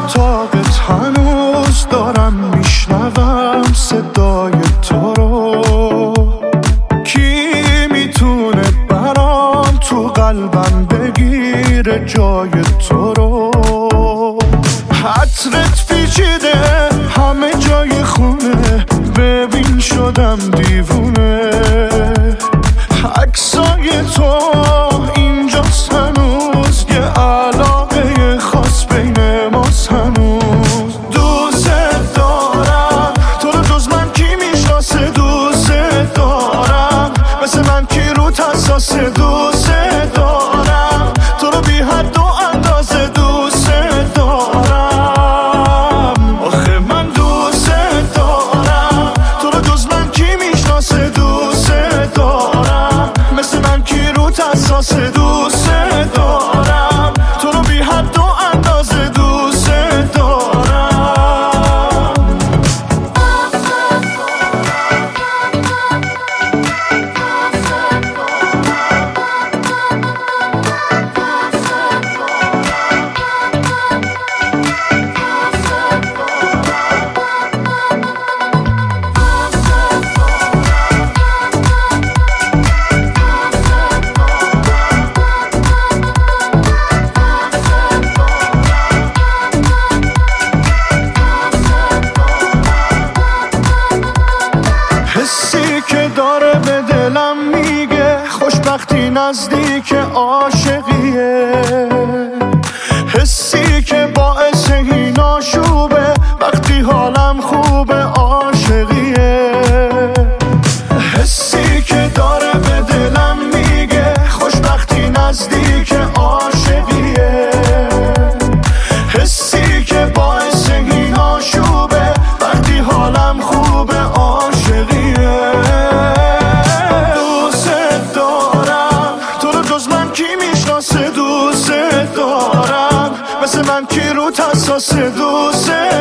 اتاقت هنوز دارم میشنوم صدای تو رو. کی میتونه برام تو قلبم بگیره جای تو رو؟ عطرت پیچیده همه جای خونه، ببین شدم دیوونه. عکسای تو اینجاست هنوز، یه علاقه خاص بین ماست هنوز. دوست دارم تو رو، جز من کی میشناسه؟ دوست دارم مثل من کی رو حساسه؟ دوست دارم تو رو بی حد و اندازه. دوست دارم آخه من دوست دارم تو رو، جز من کی میشناسه؟ دوست دارم مثل من کی رو حساسه؟ دوست دارم تو رو بی حد و اندازه. دوست دارم. حسی که داره به دلم میگه خوشبختی نزدیک عاشقیه. حسی که باعث این آشوبه وقتی حالم خوبه عاشقیه. حسی که داره به دلم میگه خوشبختی نزدیک عاشقیه. حسی که باعث این آشوبه وقتی حالم خوبه عاشقیه. دوست دارم تو رو، جز من کی میشناسه؟ دوست دارم مثل من کی رو حساسه؟ دوست